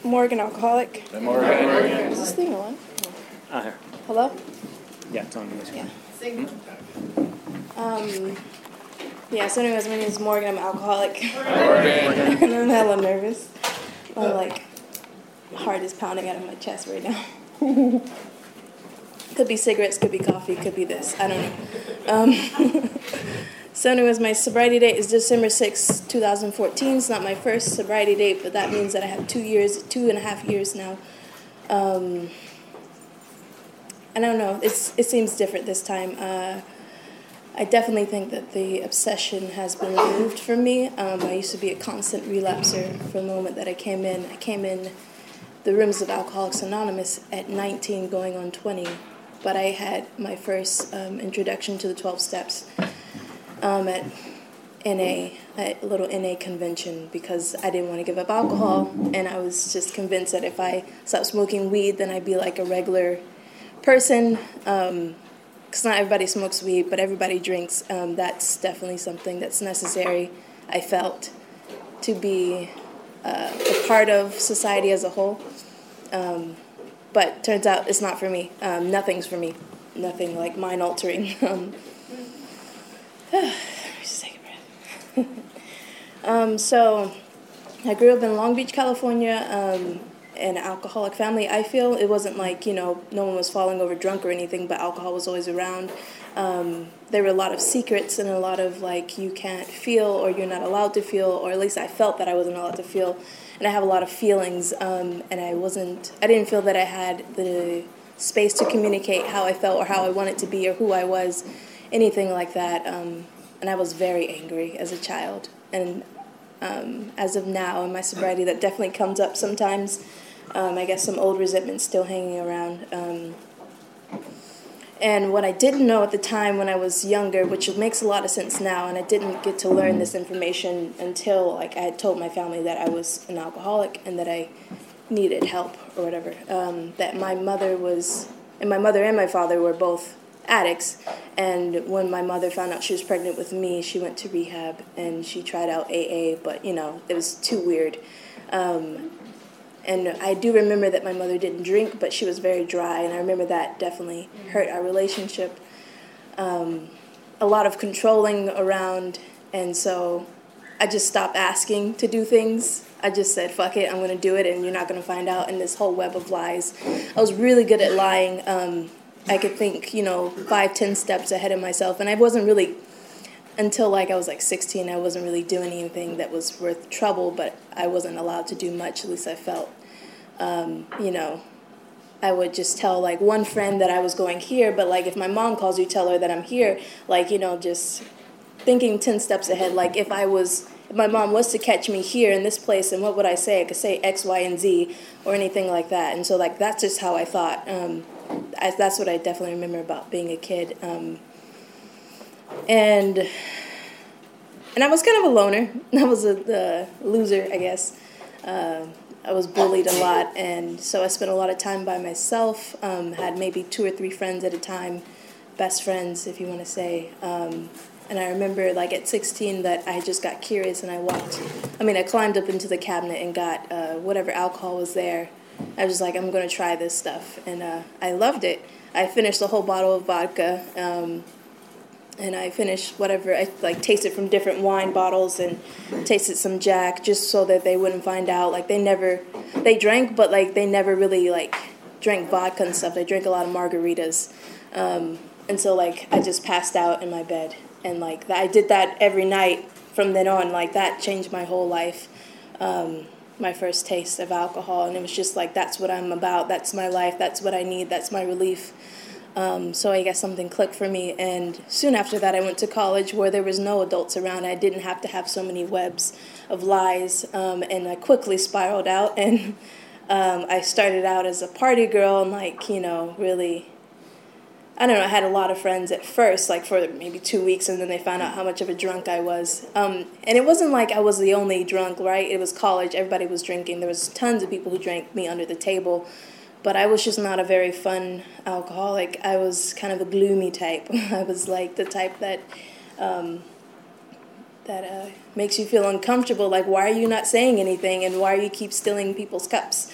Morgan alcoholic. Morgan. Is this thing on? Here. Hello? Yeah, it's on this one. Yeah, so anyways, my name is Morgan. I'm an alcoholic. Morgan. And I'm hella nervous. My heart is pounding out of my chest right now. Could be cigarettes, could be coffee, could be this. I don't know. So anyways, my sobriety date is December 6, 2014. It's not my first sobriety date, but that means that I have 2.5 years now. I don't know. It seems different this time. I definitely think that the obsession has been removed from me. I used to be a constant relapser from the moment that I came in. I came in the rooms of Alcoholics Anonymous at 19, going on 20. But I had my first introduction to the 12 steps at NA, at a little NA convention, because I didn't want to give up alcohol, and I was just convinced that if I stopped smoking weed, then I'd be like a regular person, because not everybody smokes weed, but everybody drinks. That's definitely something that's necessary, I felt, to be a part of society as a whole. But turns out it's not for me. Nothing's for me. Nothing like mind-altering. Just take a breath. So I grew up in Long Beach, California, in an alcoholic family. I feel it wasn't like, no one was falling over drunk or anything, but alcohol was always around. There were a lot of secrets and a lot of you can't feel, or you're not allowed to feel, or at least I felt that I wasn't allowed to feel. And I have a lot of feelings, and I didn't feel that I had the space to communicate how I felt or how I wanted to be or who I was, anything like that. And I was very angry as a child. And as of now, in my sobriety, that definitely comes up sometimes. I guess some old resentment still hanging around. And what I didn't know at the time when I was younger, which makes a lot of sense now, and I didn't get to learn this information until I had told my family that I was an alcoholic and that I needed help or whatever, that my mother and my father were both addicts. And when my mother found out she was pregnant with me, she went to rehab and she tried out AA, but it was too weird. And I do remember that my mother didn't drink, but she was very dry, and I remember that definitely hurt our relationship. A lot of controlling around, and so I just stopped asking to do things. I just said, fuck it, I'm going to do it, and you're not going to find out in this whole web of lies. I was really good at lying. I could think, 5-10 steps ahead of myself, and I wasn't really, until I was 16, I wasn't really doing anything that was worth trouble, but I wasn't allowed to do much, at least I felt. I would just tell one friend that I was going here, but if my mom calls you, tell her that I'm here, just thinking 10 steps ahead. If my mom was to catch me here in this place, and what would I say? I could say X, Y, and Z, or anything like that. And so that's just how I thought. That's what I definitely remember about being a kid. And I was kind of a loner. I was a loser, I guess. I was bullied a lot, and so I spent a lot of time by myself, had maybe 2 or 3 friends at a time, best friends, if you want to say. And I remember, at 16, that I just got curious, and I climbed up into the cabinet and got whatever alcohol was there. I was just I'm going to try this stuff, and I loved it. I finished the whole bottle of vodka, and I finished whatever, I tasted from different wine bottles and tasted some Jack just so that they wouldn't find out. They drank, but they never really drank vodka and stuff. They drank a lot of margaritas. And so I just passed out in my bed. And I did that every night from then on. That changed my whole life. My first taste of alcohol. And it was just that's what I'm about. That's my life. That's what I need. That's my relief. So I guess something clicked for me, and soon after that I went to college where there was no adults around. I didn't have to have so many webs of lies, and I quickly spiraled out, and I started out as a party girl, and really, I don't know, I had a lot of friends at first, for maybe 2 weeks, and then they found out how much of a drunk I was. And it wasn't I was the only drunk, right? It was college, everybody was drinking. There was tons of people who drank me under the table. But I was just not a very fun alcoholic. I was kind of a gloomy type. I was the type that that makes you feel uncomfortable. Like, why are you not saying anything, and why are you keep stealing people's cups?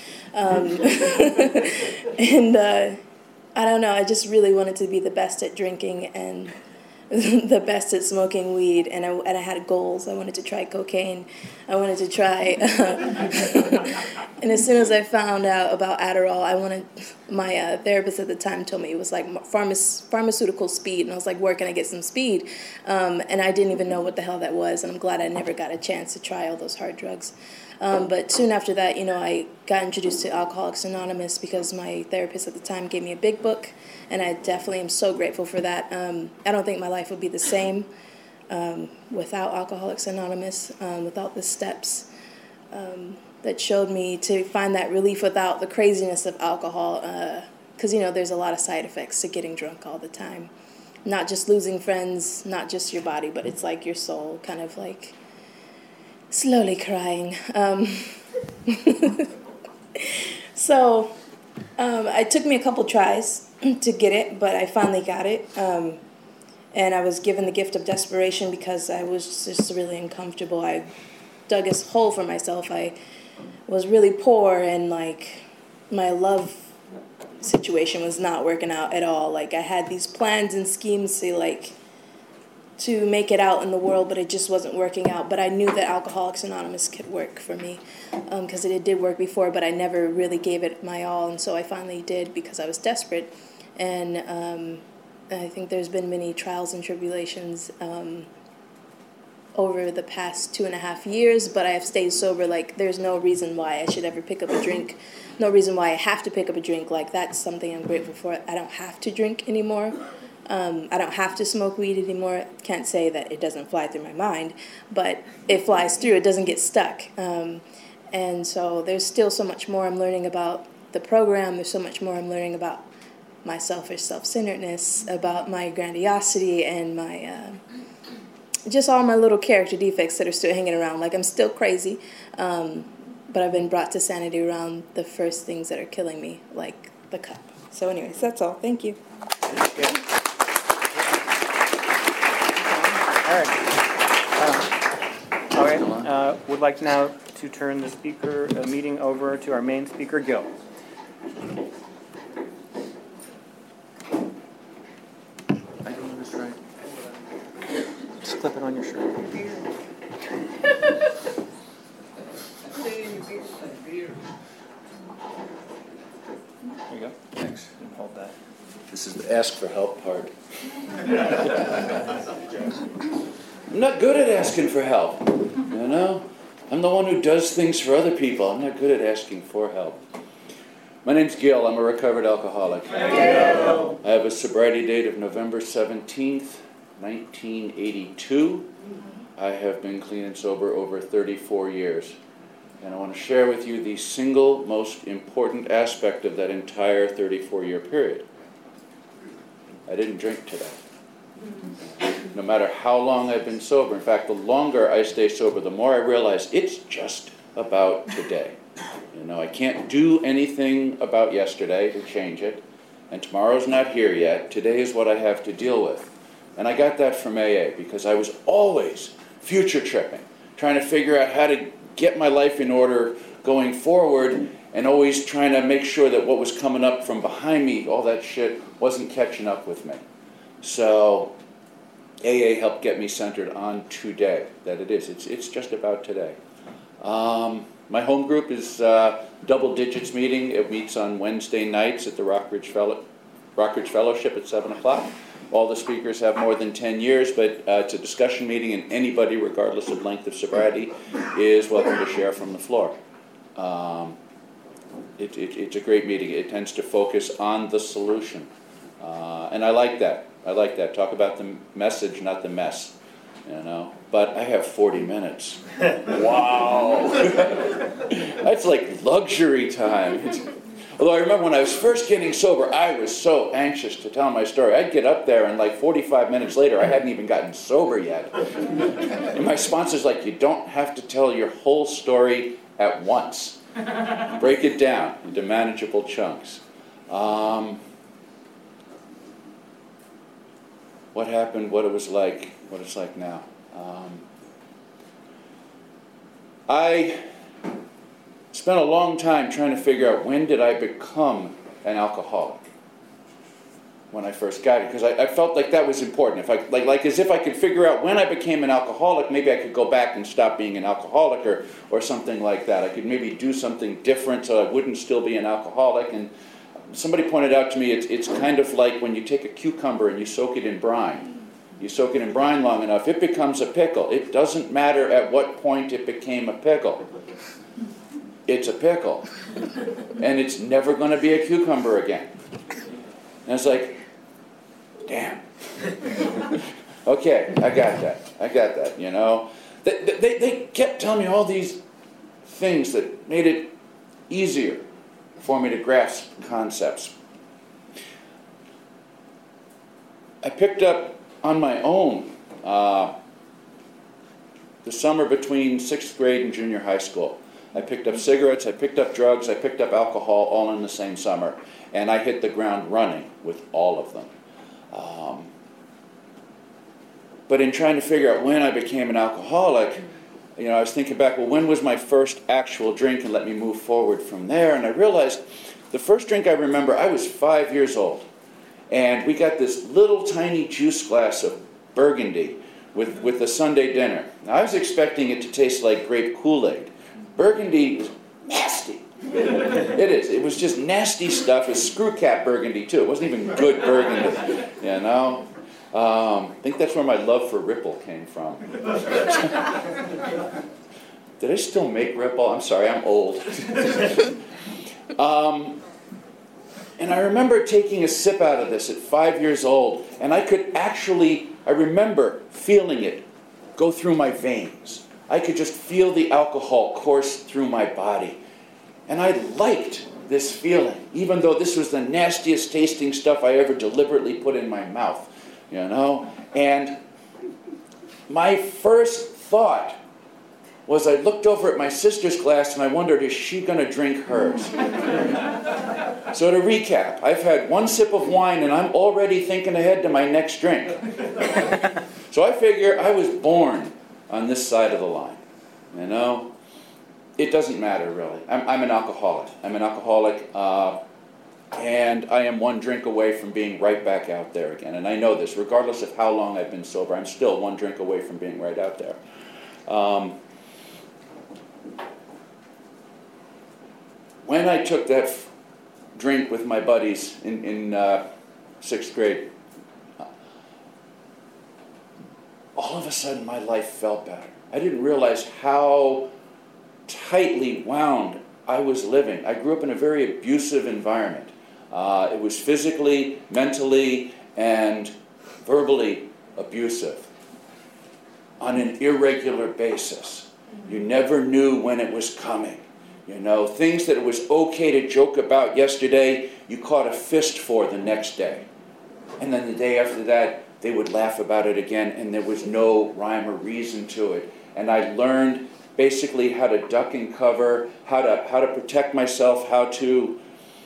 And I don't know. I just really wanted to be the best at drinking and the best at smoking weed, and I had goals. I wanted to try cocaine. I wanted to try, and as soon as I found out about Adderall, my therapist at the time told me it was like pharmaceutical speed, and I was like, where can I get some speed? And I didn't even know what the hell that was, and I'm glad I never got a chance to try all those hard drugs. But soon after that, I got introduced to Alcoholics Anonymous because my therapist at the time gave me a big book, and I definitely am so grateful for that. I don't think my life would be the same without Alcoholics Anonymous, without the steps that showed me to find that relief without the craziness of alcohol, because, there's a lot of side effects to getting drunk all the time. Not just losing friends, not just your body, but it's like your soul kind of like slowly crying. So it took me a couple tries to get it, but I finally got it. And I was given the gift of desperation because I was just really uncomfortable. I dug a hole for myself. I was really poor, and like my love situation was not working out at all. Like I had these plans and schemes to make it out in the world, but it just wasn't working out. But I knew that Alcoholics Anonymous could work for me because it did work before, but I never really gave it my all. And so I finally did because I was desperate. And I think there's been many trials and tribulations over the past 2.5 years, but I have stayed sober. Like, there's no reason why I should ever pick up a drink. No reason why I have to pick up a drink. Like, that's something I'm grateful for. I don't have to drink anymore. I don't have to smoke weed anymore. Can't say that it doesn't fly through my mind, but it flies through. It doesn't get stuck. And so there's still so much more I'm learning about the program. There's so much more I'm learning about my selfish self-centeredness, about my grandiosity, and my just all my little character defects that are still hanging around. Like, I'm still crazy, but I've been brought to sanity around the first things that are killing me, like the cup. So anyways, that's all. Thank you. All right. Would like now to turn the meeting over to our main speaker, Gil. I doing this right? Just clip it on your shirt. There you go. Thanks. Hold that. This is the ask for help part. I'm not good at asking for help, I'm the one who does things for other people. I'm not good at asking for help. My name's Gil. I'm a recovered alcoholic. I have a sobriety date of November 17th, 1982. I have been clean and sober over 34 years. And I want to share with you the single most important aspect of that entire 34-year period. I didn't drink today. No matter how long I've been sober. In fact, the longer I stay sober, the more I realize it's just about today. I can't do anything about yesterday to change it. And tomorrow's not here yet. Today is what I have to deal with. And I got that from AA because I was always future tripping, trying to figure out how to get my life in order going forward, and always trying to make sure that what was coming up from behind me, all that shit, wasn't catching up with me. So AA helped get me centered on today, that it is. It's just about today. My home group is Double Digits meeting. It meets on Wednesday nights at the Rockridge Fellowship at 7 o'clock. All the speakers have more than 10 years, but it's a discussion meeting, and anybody, regardless of length of sobriety, is welcome to share from the floor. It's a great meeting. It tends to focus on the solution. And I like that. Talk about the message, not the mess. But I have 40 minutes. Wow. That's like luxury time. Although I remember when I was first getting sober, I was so anxious to tell my story. I'd get up there and like 45 minutes later, I hadn't even gotten sober yet. And my sponsor's like, you don't have to tell your whole story at once. Break it down into manageable chunks. What happened, what it was like, what it's like now. I spent a long time trying to figure out when did I become an alcoholic when I first got it, because I felt like that was important. If I like as if I could figure out when I became an alcoholic, maybe I could go back and stop being an alcoholic or something like that. I could maybe do something different so I wouldn't still be an alcoholic. And somebody pointed out to me it's kind of like when you take a cucumber and you soak it in brine. You soak it in brine long enough, it becomes a pickle. It doesn't matter at what point it became a pickle. It's a pickle. And it's never going to be a cucumber again. And it's like, damn. Okay, I got that, you know. They kept telling me all these things that made it easier for me to grasp concepts. I picked up on my own the summer between 6th grade and junior high school. I picked up cigarettes, I picked up drugs, I picked up alcohol all in the same summer. And I hit the ground running with all of them. But in trying to figure out when I became an alcoholic, you know, I was thinking back, well, when was my first actual drink, and let me move forward from there. And I realized the first drink I remember, I was 5 years old. And we got this little tiny juice glass of Burgundy with the Sunday dinner. Now, I was expecting it to taste like grape Kool-Aid. Burgundy is nasty. It is. It was just nasty stuff. It was screw cap Burgundy, too. It wasn't even good Burgundy, you know. I think that's where my love for Ripple came from. Did I still make Ripple? I'm sorry, I'm old. And I remember taking a sip out of this at 5 years old, and I remember feeling it go through my veins. I could just feel the alcohol course through my body. And I liked this feeling, even though this was the nastiest tasting stuff I ever deliberately put in my mouth, you know? And my first thought was I looked over at my sister's glass and I wondered, is she going to drink hers? So to recap, I've had one sip of wine and I'm already thinking ahead to my next drink. So I figure I was born on this side of the line, you know? It doesn't matter, really. I'm an alcoholic. I'm an alcoholic, and I am one drink away from being right back out there again. And I know this, regardless of how long I've been sober, I'm still one drink away from being right out there. When I took that drink with my buddies in 6th grade, all of a sudden my life felt better. I didn't realize how tightly wound I was living. I grew up in a very abusive environment. It was physically, mentally, and verbally abusive on an irregular basis. You never knew when it was coming. You know, things that it was okay to joke about yesterday, you caught a fist for the next day. And then the day after that, they would laugh about it again, and there was no rhyme or reason to it. And I learned basically how to duck and cover, how to protect myself, how to,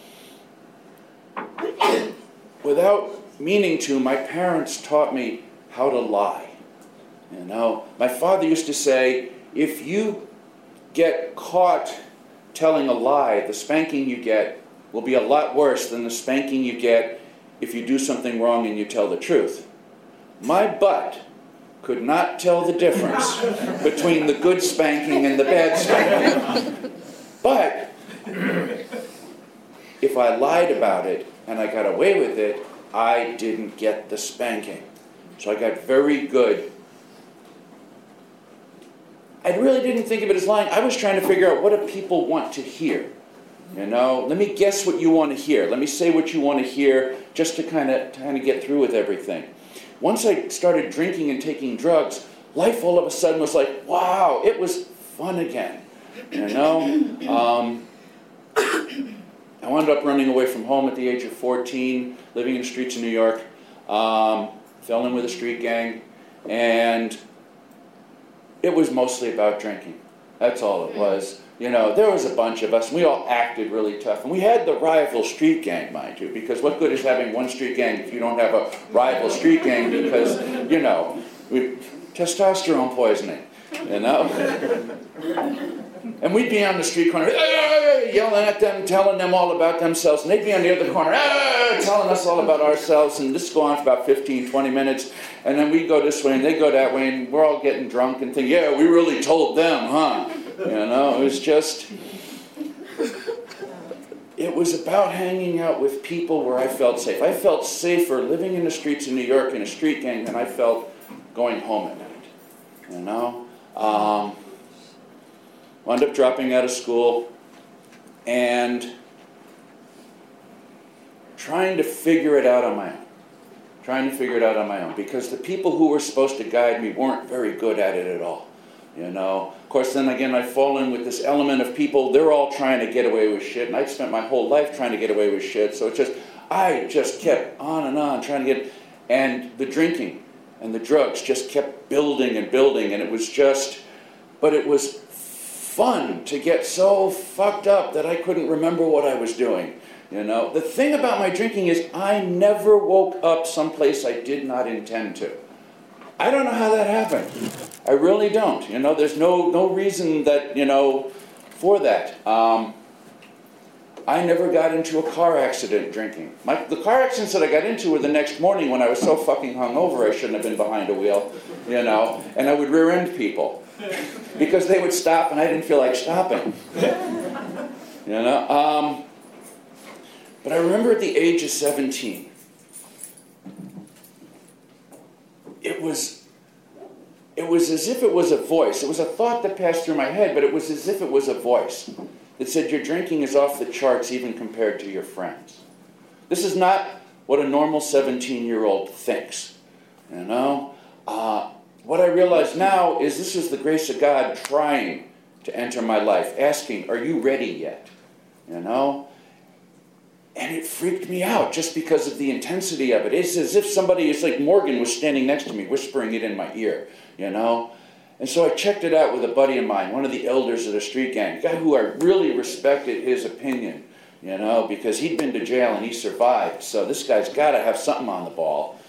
without meaning to, my parents taught me how to lie. You know, my father used to say, if you get caught telling a lie, the spanking you get will be a lot worse than the spanking you get if you do something wrong and you tell the truth. My butt could not tell the difference between the good spanking and the bad spanking. But if I lied about it and I got away with it, I didn't get the spanking. So I got very good. I really didn't think of it as lying. I was trying to figure out, what do people want to hear? You know, let me guess what you want to hear. Let me say what you want to hear just to kind of get through with everything. Once I started drinking and taking drugs, life all of a sudden was like, wow, it was fun again. You know? I wound up running away from home at the age of 14, living in the streets of New York. Fell in with a street gang, and it was mostly about drinking. That's all it was. You know, there was a bunch of us, and we all acted really tough. And we had the rival street gang, mind you, because what good is having one street gang if you don't have a rival street gang? Because, you know, testosterone poisoning. you know? And we'd be on the street corner, yelling at them, telling them all about themselves. And they'd be on the other corner, telling us all about ourselves. And this would go on for about 15, 20 minutes. And then we'd go this way and they'd go that way. And we're all getting drunk and think, yeah, we really told them, huh? You know, it was just... It was about hanging out with people where I felt safe. I felt safer living in the streets of New York in a street gang than I felt going home at night. You know? Wound up dropping out of school and trying to figure it out on my own. Because the people who were supposed to guide me weren't very good at it at all. You know, of course, then again, I fall in with this element of people, they're all trying to get away with shit, and I'd spent my whole life trying to get away with shit, so I just kept on and on trying to get, and the drinking and the drugs just kept building and building, and it was fun to get so fucked up that I couldn't remember what I was doing, you know. The thing about my drinking is I never woke up someplace I did not intend to. I don't know how that happened. I really don't. You know, there's no reason that, you know, for that. I never got into a car accident drinking. The car accidents that I got into were the next morning when I was so fucking hungover I shouldn't have been behind a wheel, you know, and I would rear-end people because they would stop and I didn't feel like stopping. You know? But I remember at the age of 17, it was as if it was a voice. It was a thought that passed through my head, but it was as if it was a voice that said, your drinking is off the charts even compared to your friends. This is not what a normal 17-year-old thinks, you know? What I realize now is this is the grace of God trying to enter my life, asking, are you ready yet? You know? And it freaked me out just because of the intensity of it. It's as if it's like Morgan was standing next to me, whispering it in my ear, you know? And so I checked it out with a buddy of mine, one of the elders of the street gang, a guy who I really respected his opinion, you know, because he'd been to jail and he survived. So this guy's got to have something on the ball.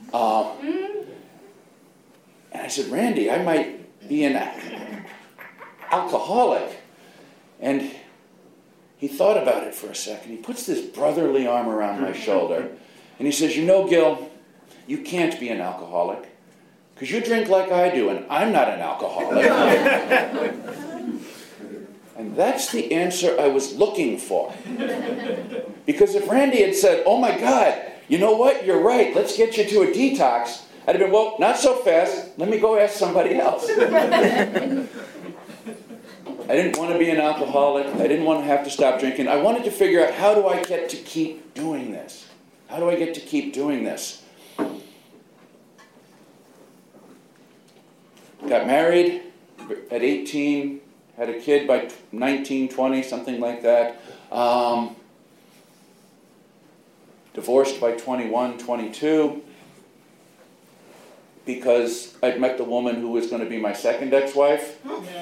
And I said, Randy, I might be an alcoholic. And he thought about it for a second. He puts this brotherly arm around my shoulder. And he says, you know, Gil, you can't be an alcoholic. Because you drink like I do, and I'm not an alcoholic. And that's the answer I was looking for. Because if Randy had said, oh my God, you know what, you're right, let's get you to a detox, I'd have been, well, not so fast, let me go ask somebody else. I didn't want to be an alcoholic. I didn't want to have to stop drinking. I wanted to figure out, how do I get to keep doing this? How do I get to keep doing this? Got married at 18, had a kid by 19, 20, something like that. Divorced by 21, 22. Because I'd met the woman who was going to be my second ex-wife.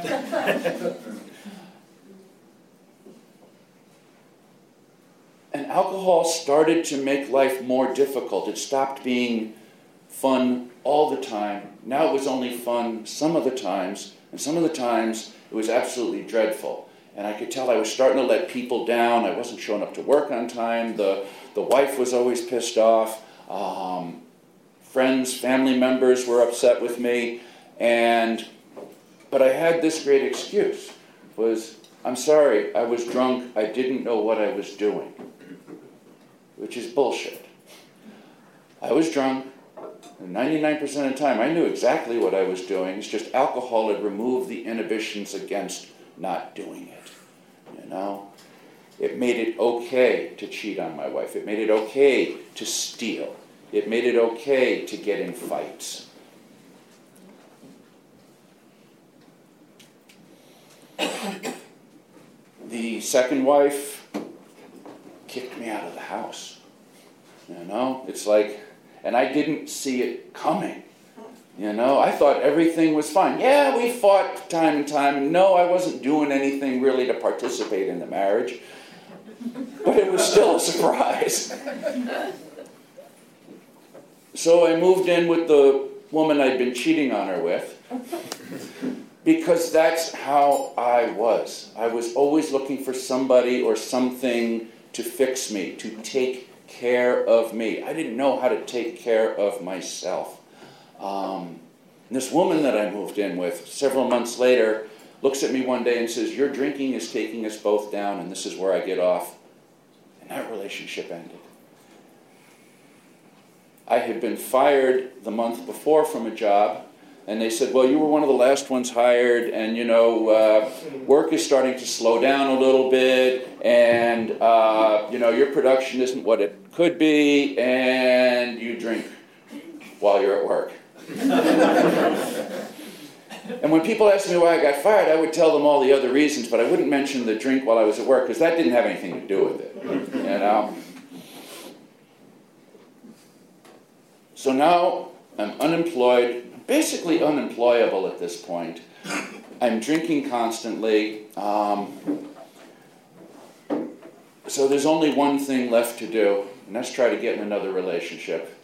And alcohol started to make life more difficult. It stopped being fun all the time. Now it was only fun some of the times, and some of the times it was absolutely dreadful. And I could tell I was starting to let people down. I wasn't showing up to work on time. The wife was always pissed off. Friends, family members were upset with me, but I had this great excuse, I'm sorry, I was drunk, I didn't know what I was doing, which is bullshit. I was drunk, and 99% of the time I knew exactly what I was doing. It's just alcohol had removed the inhibitions against not doing it, you know? It made it okay to cheat on my wife. It made it okay to steal. It made it okay to get in fights. The second wife kicked me out of the house. You know, it's like, and I didn't see it coming. You know, I thought everything was fine. Yeah, we fought time and time. No, I wasn't doing anything really to participate in the marriage. But it was still a surprise. So I moved in with the woman I'd been cheating on her with. Because that's how I was. I was always looking for somebody or something to fix me, to take care of me. I didn't know how to take care of myself. This woman that I moved in with several months later looks at me one day and says, "Your drinking is taking us both down, and this is where I get off." And that relationship ended. I had been fired the month before from a job, and they said, "Well, you were one of the last ones hired, and work is starting to slow down a little bit, and your production isn't what it could be, and you drink while you're at work." And when people asked me why I got fired, I would tell them all the other reasons, but I wouldn't mention the drink while I was at work, because that didn't have anything to do with it, So now I'm unemployed, basically unemployable at this point. I'm drinking constantly. So there's only one thing left to do, and that's try to get in another relationship.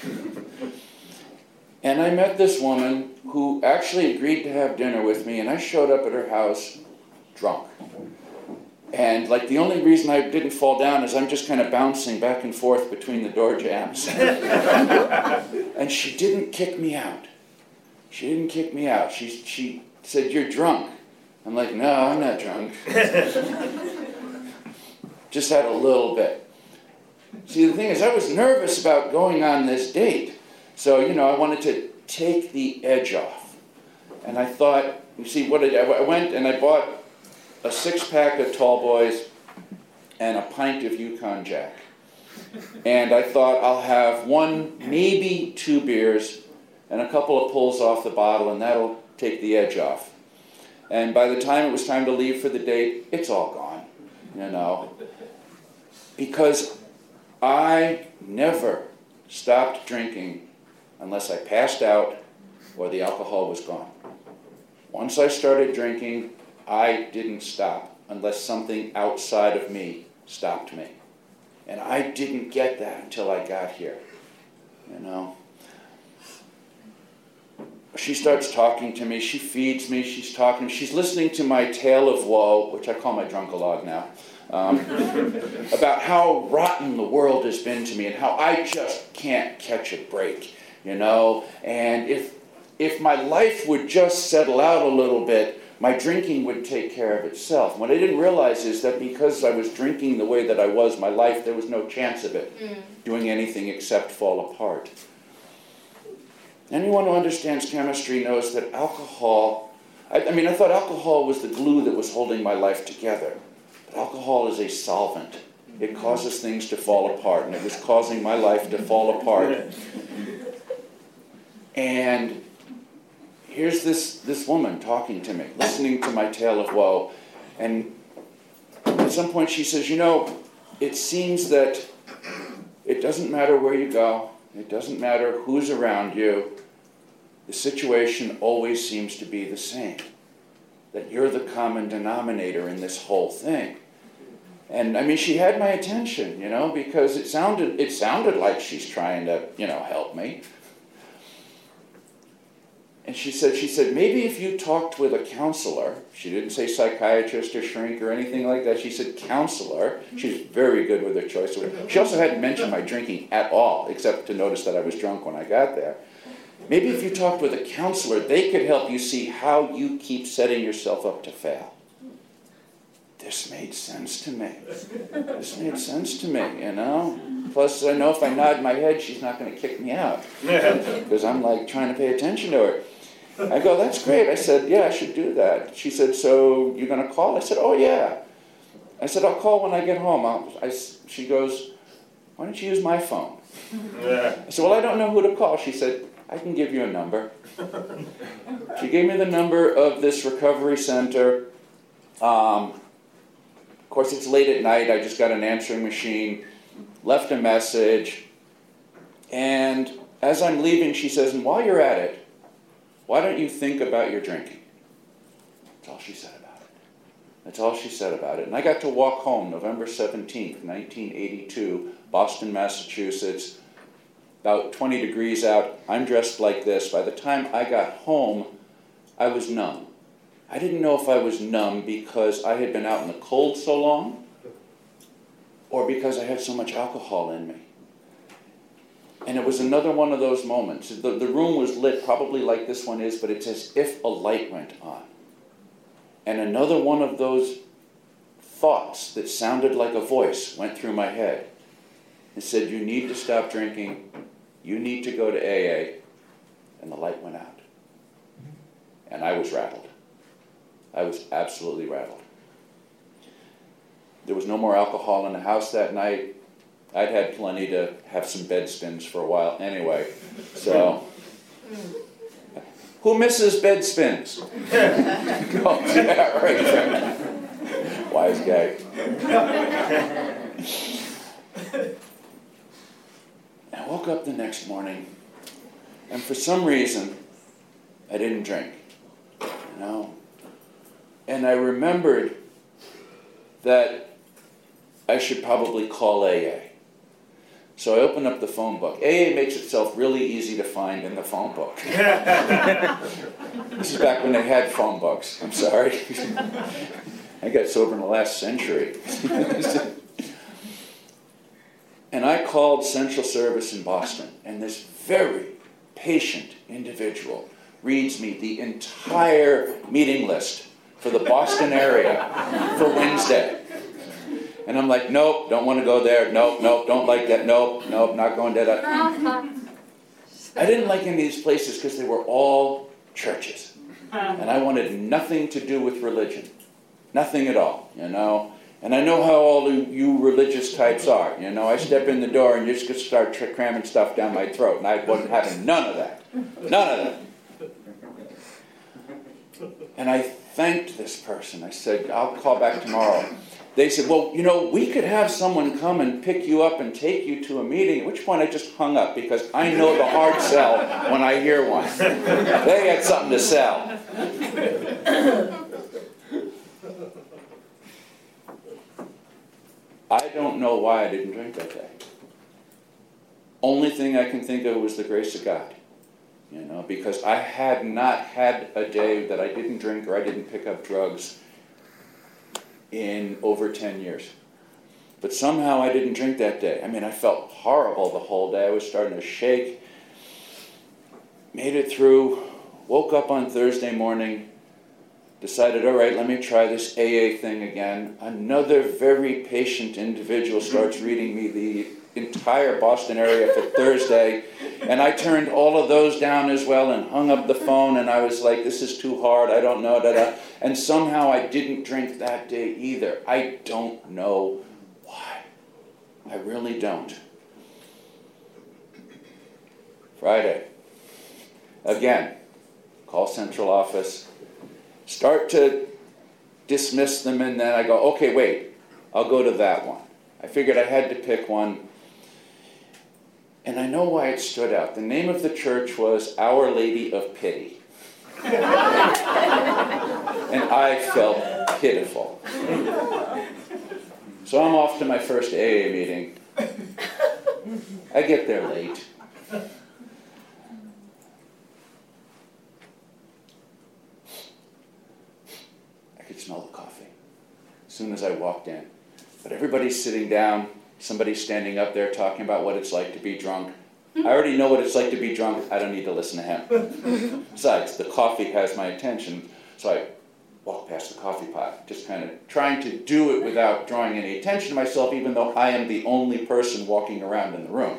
And I met this woman who actually agreed to have dinner with me, and I showed up at her house drunk. And the only reason I didn't fall down is I'm just kind of bouncing back and forth between the door jambs. And she didn't kick me out. She didn't kick me out. She said, "You're drunk." I'm like, "No, I'm not drunk." Just had a little bit. See, the thing is, I was nervous about going on this date. So, I wanted to take the edge off. And I thought, I went and I bought a 6-pack of Tall Boys and a pint of Yukon Jack. And I thought, I'll have 1, maybe 2 beers and a couple of pulls off the bottle, and that'll take the edge off. And by the time it was time to leave for the date, it's all gone, Because I never stopped drinking unless I passed out or the alcohol was gone. Once I started drinking, I didn't stop unless something outside of me stopped me. And I didn't get that until I got here, She starts talking to me, she feeds me, she's talking, she's listening to my tale of woe, which I call my drunkalogue now, about how rotten the world has been to me and how I just can't catch a break, and if my life would just settle out a little bit, my drinking would take care of itself. What I didn't realize is that because I was drinking the way that I was, my life, there was no chance of it doing anything except fall apart. Anyone who understands chemistry knows that alcohol, I thought alcohol was the glue that was holding my life together. But alcohol is a solvent. It causes things to fall apart, and it was causing my life to fall apart. And here's this woman talking to me, listening to my tale of woe. And at some point she says, it seems that it doesn't matter where you go. It doesn't matter who's around you. The situation always seems to be the same. That you're the common denominator in this whole thing. And she had my attention, because it sounded like she's trying to, help me. And she said, maybe if you talked with a counselor, she didn't say psychiatrist or shrink or anything like that, she said counselor. She's very good with her choice of words. She also hadn't mentioned my drinking at all, except to notice that I was drunk when I got there. Maybe if you talked with a counselor, they could help you see how you keep setting yourself up to fail. This made sense to me. Plus, I know if I nod my head, she's not going to kick me out. Because I'm trying to pay attention to her. I go, that's great. I said, yeah, I should do that. She said, so you're going to call? I said, oh, yeah. I said, I'll call when I get home. She goes, why don't you use my phone? I said, well, I don't know who to call. She said, I can give you a number. She gave me the number of this recovery center. Of course, it's late at night. I just got an answering machine, left a message. And as I'm leaving, she says, and while you're at it, why don't you think about your drinking? That's all she said about it. And I got to walk home November 17th, 1982, Boston, Massachusetts, about 20 degrees out. I'm dressed like this. By the time I got home, I was numb. I didn't know if I was numb because I had been out in the cold so long or because I had so much alcohol in me. And it was another one of those moments. The room was lit probably like this one is, but it's as if a light went on. And another one of those thoughts that sounded like a voice went through my head. It said, you need to stop drinking. You need to go to AA. And the light went out. And I was rattled. I was absolutely rattled. There was no more alcohol in the house that night. I'd had plenty to have some bed spins for a while anyway. So, who misses bed spins? Oh, yeah, right. Wise guy. I woke up the next morning, and for some reason, I didn't drink. You know? And I remembered that I should probably call AA. So I opened up the phone book. AA makes itself really easy to find in the phone book. This is back when they had phone books. I'm sorry. I got sober in the last century. And I called Central Service in Boston, and this very patient individual reads me the entire meeting list for the Boston area for Wednesday. And I'm like, nope, don't want to go there. Nope, don't like that. Nope, not going to that. I didn't like any of these places because they were all churches. And I wanted nothing to do with religion. Nothing at all, you know. And I know how all you religious types are. You know, I step in the door and you just start cramming stuff down my throat. And I wasn't having none of that. None of that. And I thanked this person. I said, I'll call back tomorrow. They said, well, you know, we could have someone come and pick you up and take you to a meeting, at which point I just hung up because I know the hard sell when I hear one. They had something to sell. I don't know why I didn't drink that day. Only thing I can think of was the grace of God. You know, because I had not had a day that I didn't drink or I didn't pick up drugs in over 10 years. But somehow I didn't drink that day. I mean, I felt horrible the whole day. I was starting to shake. Made it through. Woke up on Thursday morning. Decided, all right, let me try this AA thing again. Another very patient individual starts reading me the entire Boston area for Thursday. And I turned all of those down as well and hung up the phone. And I was like, this is too hard. I don't know. And somehow I didn't drink that day either. I don't know why. I really don't. Friday. Again, call central office. Start to dismiss them, and then I go, okay, wait, I'll go to that one. I figured I had to pick one. And I know why it stood out. The name of the church was Our Lady of Pity. And I felt pitiful. So I'm off to my first AA meeting. I get there late. I could smell the coffee as soon as I walked in. But everybody's sitting down. Somebody's standing up there talking about what it's like to be drunk. I already know what it's like to be drunk. I don't need to listen to him. Besides, the coffee has my attention. So I walk past the coffee pot, just kind of trying to do it without drawing any attention to myself, even though I am the only person walking around in the room.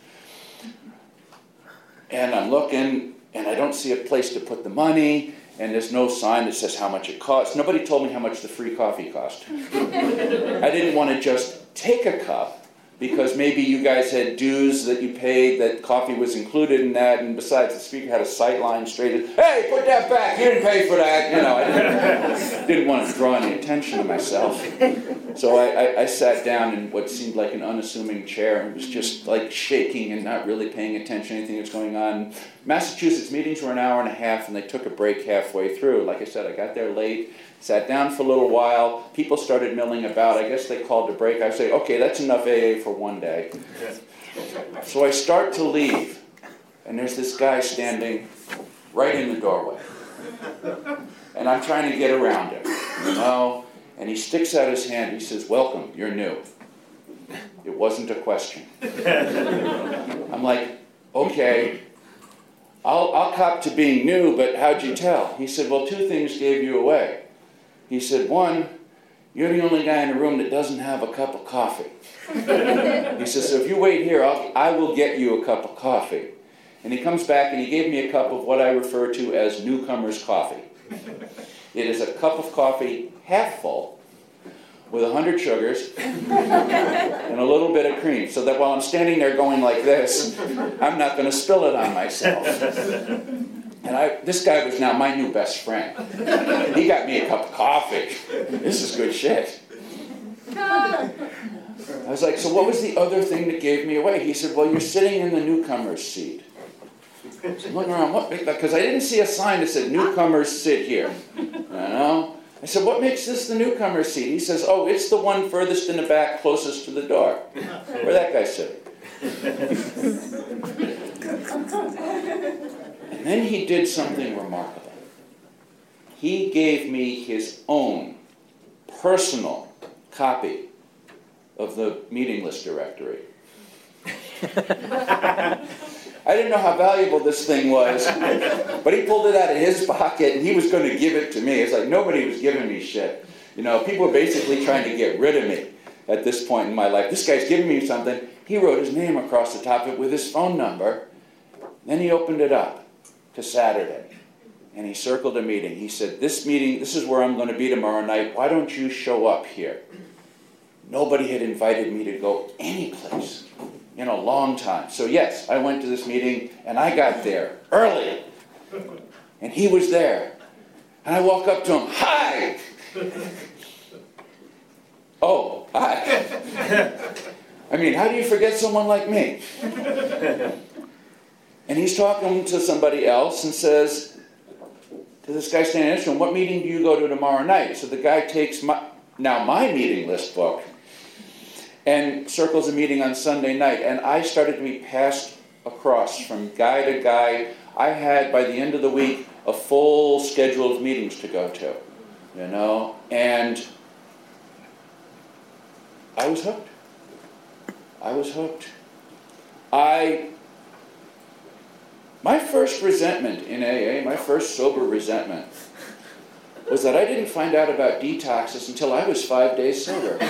And I'm looking, and I don't see a place to put the money, and there's no sign that says how much it costs. Nobody told me how much the free coffee cost. I didn't want to just take a cup, because maybe you guys had dues that you paid, that coffee was included in that, and besides, the speaker had a sight line straight in, hey, put that back, you didn't pay for that. You know, I didn't want to draw any attention to myself. So I sat down in what seemed like an unassuming chair and was just like shaking and not really paying attention to anything that's going on. Massachusetts meetings were an hour and a half, and they took a break halfway through. Like I said, I got there late. Sat down for a little while. People started milling about. I guess they called a break. I say, okay, that's enough AA for one day. So I start to leave, and there's this guy standing right in the doorway. And I'm trying to get around him, you know? And he sticks out his hand. He says, "Welcome, you're new." It wasn't a question. I'm like, "Okay, I'll cop to being new, but how'd you tell?" He said, "Well, two things gave you away." He said, "One, you're the only guy in the room that doesn't have a cup of coffee." He says, "So if you wait here, I will get you a cup of coffee." And he comes back and he gave me a cup of what I refer to as newcomer's coffee. It is a cup of coffee half full with 100 sugars and a little bit of cream, so that while I'm standing there going like this, I'm not going to spill it on myself. And this guy was now my new best friend. He got me a cup of coffee. This is good shit. I was like, "So what was the other thing that gave me away?" He said, "Well, you're sitting in the newcomer's seat." So I'm looking around, because I didn't see a sign that said "Newcomers sit here." You know? I said, "What makes this the newcomer's seat?" He says, "Oh, it's the one furthest in the back, closest to the door, where that guy's sitting." And then he did something remarkable. He gave me his own personal copy of the meeting list directory. I didn't know how valuable this thing was, but he pulled it out of his pocket and he was going to give it to me. It's like nobody was giving me shit. You know, people were basically trying to get rid of me at this point in my life. This guy's giving me something. He wrote his name across the top of it with his phone number. Then he opened it up to Saturday and he circled a meeting. He said, "This meeting, this is where I'm going to be tomorrow night. Why don't you show up here?" Nobody had invited me to go anyplace in a long time. So yes, I went to this meeting and I got there early. And he was there. And I walk up to him, "Hi!" "Oh, hi." I mean, how do you forget someone like me? And he's talking to somebody else and says to this guy standing next to him, "What meeting do you go to tomorrow night?" So the guy takes my meeting list book and circles a meeting on Sunday night. And I started to be passed across from guy to guy. I had, by the end of the week, a full schedule of meetings to go to, you know, and I was hooked. I was hooked. My first resentment in AA, my first sober resentment, was that I didn't find out about detoxes until I was 5 days sober.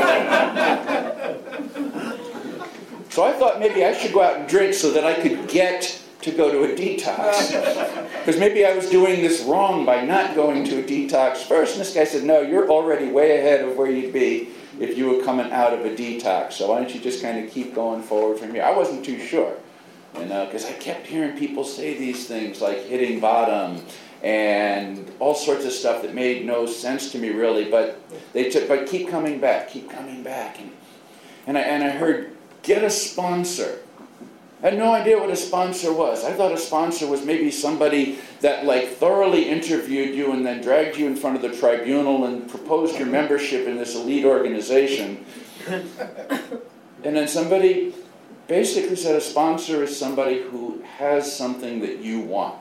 So I thought maybe I should go out and drink so that I could get to go to a detox. Because maybe I was doing this wrong by not going to a detox first. And this guy said, "No, you're already way ahead of where you'd be if you were coming out of a detox. So why don't you just kind of keep going forward from here?" I wasn't too sure, you know, because I kept hearing people say these things like hitting bottom and all sorts of stuff that made no sense to me really, but but keep coming back, and I heard, "Get a sponsor." I had no idea what a sponsor was. I thought a sponsor was maybe somebody that like thoroughly interviewed you and then dragged you in front of the tribunal and proposed your membership in this elite organization. And then somebody basically said a sponsor is somebody who has something that you want.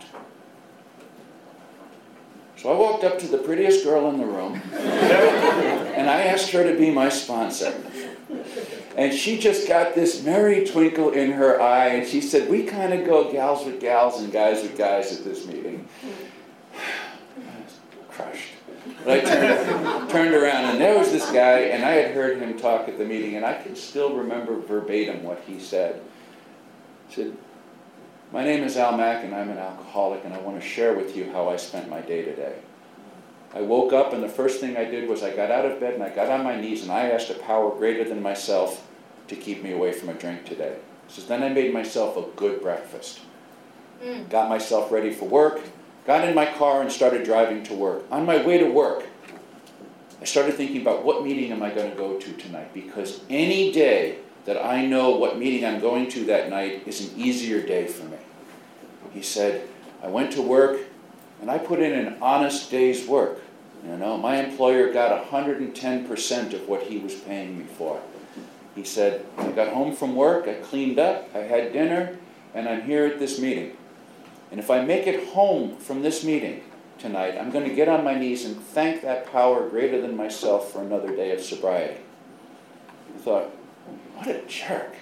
So I walked up to the prettiest girl in the room, and I asked her to be my sponsor. And she just got this merry twinkle in her eye, and she said, "We kind of go gals with gals and guys with guys at this meeting." I was crushed. But I turned around, and there was this guy, and I had heard him talk at the meeting, and I can still remember verbatim what he said. He said, "My name is Al Mack, and I'm an alcoholic, and I want to share with you how I spent my day today. I woke up, and the first thing I did was I got out of bed, and I got on my knees, and I asked a power greater than myself to keep me away from a drink today." He says, "Then I made myself a good breakfast. Got myself ready for work, got in my car, and started driving to work. On my way to work, I started thinking about what meeting am I going to go to tonight, because any day that I know what meeting I'm going to that night is an easier day for me." He said, "I went to work, and I put in an honest day's work. You know, my employer got 110% of what he was paying me for." He said, "I got home from work, I cleaned up, I had dinner, and I'm here at this meeting. And if I make it home from this meeting tonight, I'm going to get on my knees and thank that power greater than myself for another day of sobriety. I thought, what a jerk.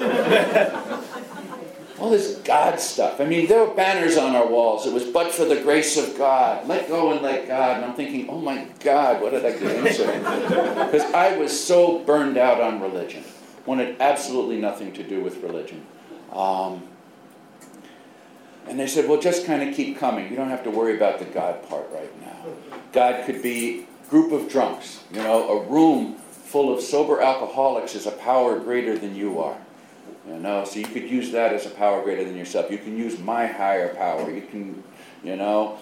All this God stuff. I mean, there were banners on our walls. It was, but for the grace of God. Let go and let God. And I'm thinking, oh my God, what did I get into? Because I was so burned out on religion. Wanted absolutely nothing to do with religion. And they said, well, just kind of keep coming. You don't have to worry about the God part right now. God could be a group of drunks. You know, a room full of sober alcoholics is a power greater than you are. You know, so you could use that as a power greater than yourself. You can use my higher power. You can, you know.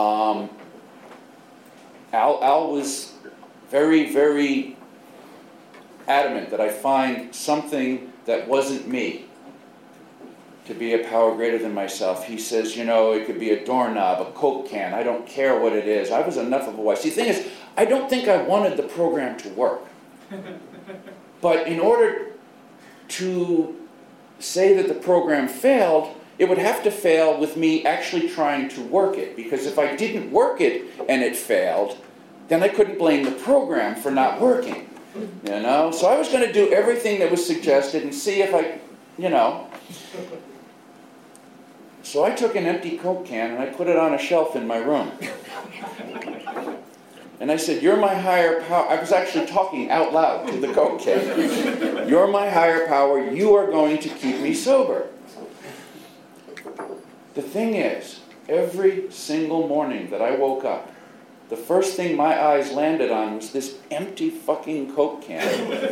Al was very, very adamant that I find something that wasn't me to be a power greater than myself. He says, you know, it could be a doorknob, a Coke can. I don't care what it is. I was enough of a wife. See, the thing is, I don't think I wanted the program to work. But in order to say that the program failed, it would have to fail with me actually trying to work it. Because if I didn't work it and it failed, then I couldn't blame the program for not working. You know? So I was going to do everything that was suggested and see if I, you know. So I took an empty Coke can and I put it on a shelf in my room. And I said, you're my higher power. I was actually talking out loud to the Coke can. You're my higher power. You are going to keep me sober. The thing is, every single morning that I woke up, the first thing my eyes landed on was this empty fucking Coke can.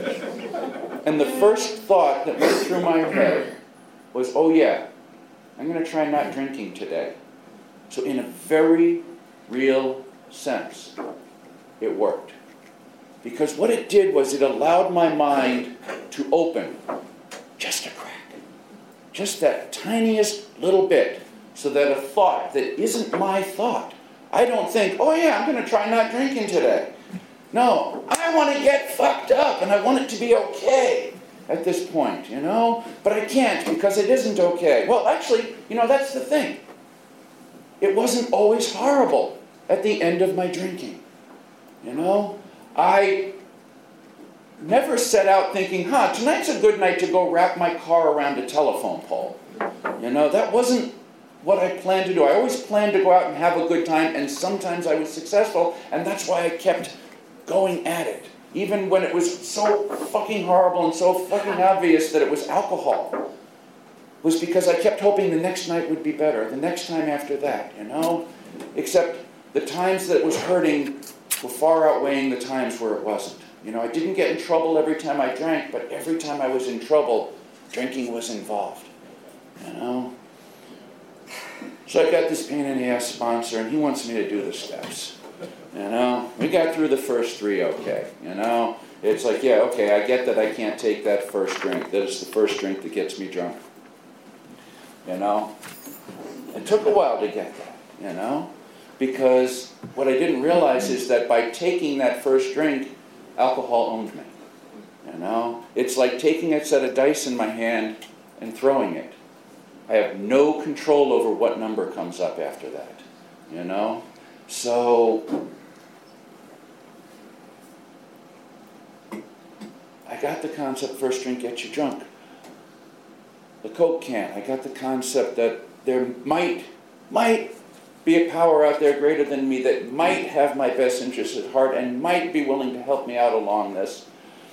And the first thought that went through my head was, oh yeah, I'm going to try not drinking today. So in a very real sense, it worked. Because what it did was it allowed my mind to open just a crack. Just that tiniest little bit. So that a thought that isn't my thought. I don't think, oh yeah, I'm going to try not drinking today. No, I want to get fucked up and I want it to be okay at this point, you know? But I can't because it isn't okay. Well, actually, you know, that's the thing. It wasn't always horrible at the end of my drinking. You know, I never set out thinking, tonight's a good night to go wrap my car around a telephone pole. You know, that wasn't what I planned to do. I always planned to go out and have a good time, and sometimes I was successful, and that's why I kept going at it. Even when it was so fucking horrible and so fucking obvious that it was alcohol. Was because I kept hoping the next night would be better, the next time after that, you know? Except the times that it was hurting were far outweighing the times where it wasn't. You know, I didn't get in trouble every time I drank, but every time I was in trouble, drinking was involved. You know? So I got this pain in the ass sponsor, and he wants me to do the steps. You know? We got through the first 3 okay. You know? It's like, yeah, okay, I get that I can't take that first drink. That is the first drink that gets me drunk. You know? It took a while to get that, you know? Because what I didn't realize is that by taking that first drink, alcohol owned me. You know? It's like taking a set of dice in my hand and throwing it. I have no control over what number comes up after that. You know? So I got the concept first drink gets you drunk. The Coke can, I got the concept that there might be a power out there greater than me that might have my best interests at heart and might be willing to help me out along this.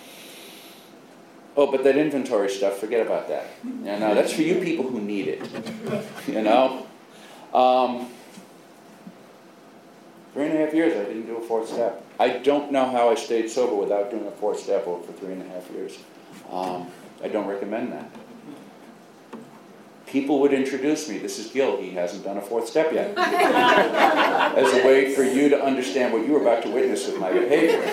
Oh, but that inventory stuff, forget about that. You know, that's for you people who need it. You know? 3.5 years, I didn't do a 4th step. I don't know how I stayed sober without doing a 4th step for 3.5 years. I don't recommend that. People would introduce me, this is Gil, he hasn't done a 4th step yet. As a way for you to understand what you were about to witness with my behavior.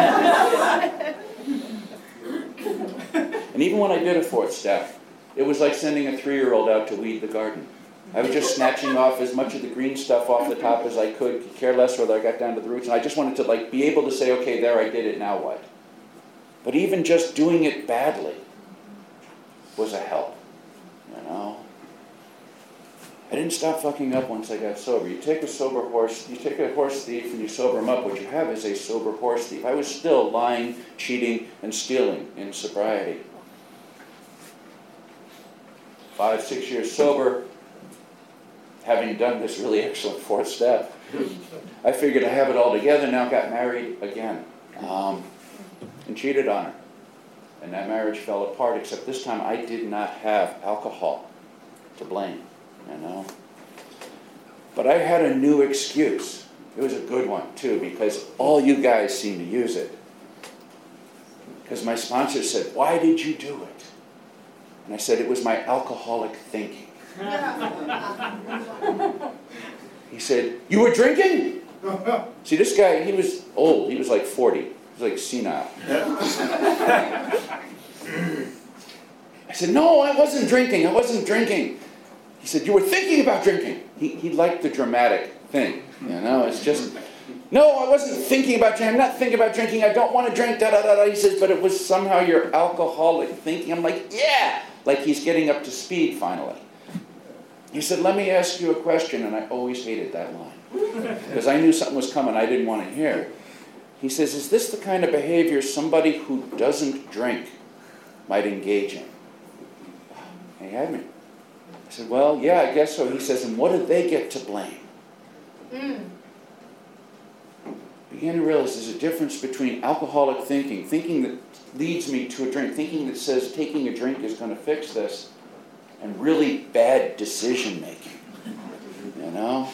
And even when I did a 4th step, it was like sending a 3-year-old out to weed the garden. I was just snatching off as much of the green stuff off the top as I could care less whether I got down to the roots. And I just wanted to be able to say, okay, there, I did it, now what? But even just doing it badly was a help, you know? I didn't stop fucking up once I got sober. You take a horse thief and you sober him up, what you have is a sober horse thief. I was still lying, cheating, and stealing in sobriety. 5, 6 years sober, having done this really excellent fourth step, I figured I have it all together now, got married again, and cheated on her. And that marriage fell apart, except this time I did not have alcohol to blame, you know. But I had a new excuse. It was a good one, too, because all you guys seem to use it. Because my sponsor said, "Why did you do it?" And I said, "It was my alcoholic thinking." He said, "You were drinking?" See, this guy, he was old. He was like 40. He was like senile. I said, "No, I wasn't drinking. I wasn't drinking." He said, "You were thinking about drinking." He liked the dramatic thing. You know, it's just, "No, I wasn't thinking about drinking. I'm not thinking about drinking. I don't want to drink, da-da-da-da." He says, "But it was somehow your alcoholic thinking." I'm like, "Yeah." Like he's getting up to speed finally. He said, "Let me ask you a question." And I always hated that line, because I knew something was coming I didn't want to hear. He says, "Is this the kind of behavior somebody who doesn't drink might engage in?" And he had me. I said, "Well, yeah, I guess so." He says, "And what do they get to blame?" Began to realize there's a difference between alcoholic thinking, thinking that leads me to a drink, thinking that says taking a drink is going to fix this, and really bad decision making, you know?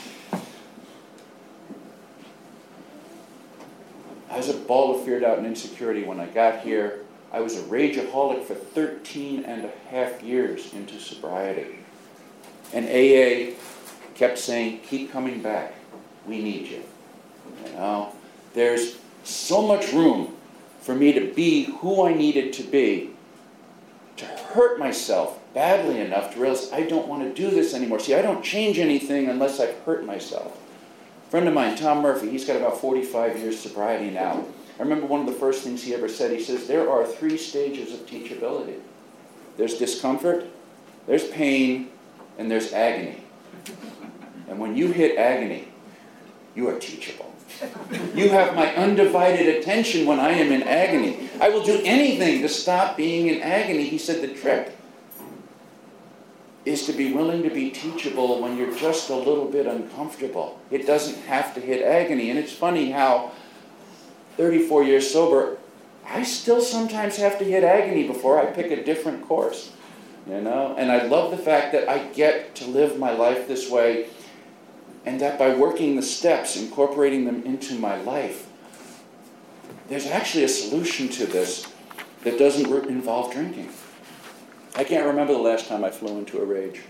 I was a ball of fear, doubt, and insecurity when I got here. I was a rageaholic for 13 and a half years into sobriety. And AA kept saying, "Keep coming back. We need you." You know? There's so much room for me to be who I needed to be, to hurt myself badly enough to realize I don't want to do this anymore. See, I don't change anything unless I've hurt myself. A friend of mine, Tom Murphy, he's got about 45 years sobriety now. I remember one of the first things he ever said. He says, "There are 3 stages of teachability. There's discomfort, there's pain, and there's agony. And when you hit agony, you are teachable. You have my undivided attention when I am in agony. I will do anything to stop being in agony." He said the trick is to be willing to be teachable when you're just a little bit uncomfortable. It doesn't have to hit agony. And it's funny how 34 years sober, I still sometimes have to hit agony before I pick a different course. You know? And I love the fact that I get to live my life this way, and that by working the steps, incorporating them into my life, there's actually a solution to this that doesn't involve drinking. I can't remember the last time I flew into a rage.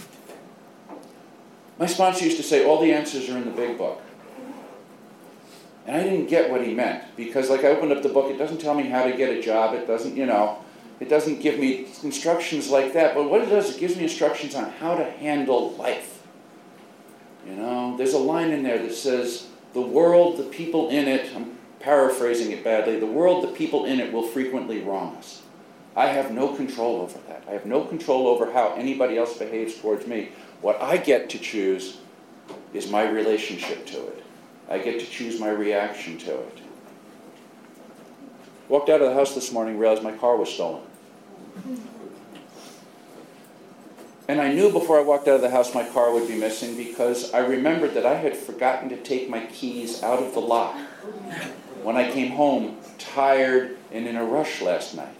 My sponsor used to say, "All the answers are in the big book." And I didn't get what he meant, because like I opened up the book, it doesn't tell me how to get a job, it doesn't, it doesn't give me instructions like that, but what it does, it gives me instructions on how to handle life. You know, there's a line in there that says, "The world, the people in it," I'm paraphrasing it badly, "the world, the people in it will frequently wrong us." I have no control over that. I have no control over how anybody else behaves towards me. What I get to choose is my relationship to it. I get to choose my reaction to it. Walked out of the house this morning, realized my car was stolen. And I knew before I walked out of the house my car would be missing, because I remembered that I had forgotten to take my keys out of the lock when I came home tired and in a rush last night.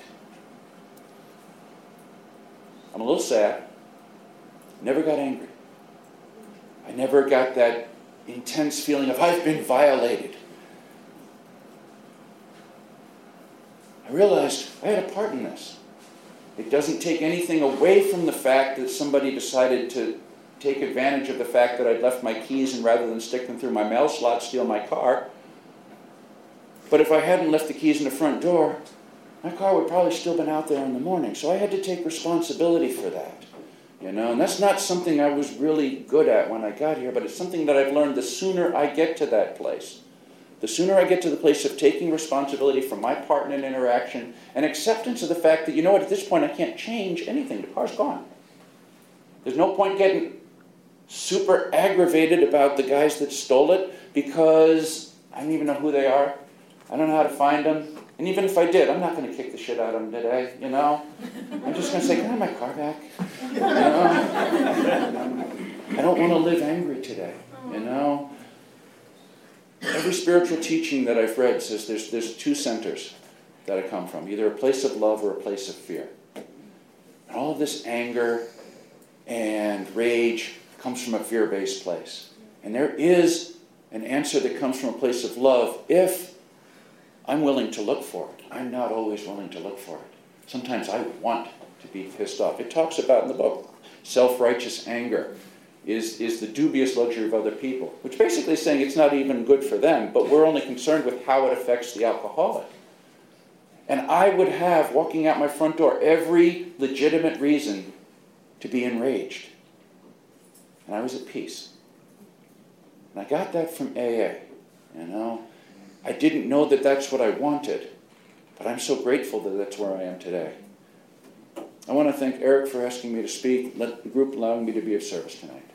I'm a little sad. Never got angry. I never got that intense feeling of I've been violated. I realized I had a part in this. It doesn't take anything away from the fact that somebody decided to take advantage of the fact that I'd left my keys, and rather than stick them through my mail slot, steal my car. But if I hadn't left the keys in the front door, my car would probably still been out there in the morning. So I had to take responsibility for that. And that's not something I was really good at when I got here, but it's something that I've learned the sooner I get to that place. The sooner I get to the place of taking responsibility for my part in an interaction and acceptance of the fact that, at this point I can't change anything. The car's gone. There's no point getting super aggravated about the guys that stole it because I don't even know who they are. I don't know how to find them. And even if I did, I'm not going to kick the shit out of them today, you know? I'm just going to say, can I have my car back? You know? I don't want to live angry today, you know? Every spiritual teaching that I've read says there's two centers that I come from, either a place of love or a place of fear. And all of this anger and rage comes from a fear-based place. And there is an answer that comes from a place of love if I'm willing to look for it. I'm not always willing to look for it. Sometimes I want to be pissed off. It talks about in the book, self-righteous anger is the dubious luxury of other people, which basically is saying it's not even good for them, but we're only concerned with how it affects the alcoholic. And I would have, walking out my front door, every legitimate reason to be enraged. And I was at peace. And I got that from AA, you know. I didn't know that that's what I wanted, but I'm so grateful that that's where I am today. I want to thank Eric for asking me to speak, let the group allowing me to be of service tonight.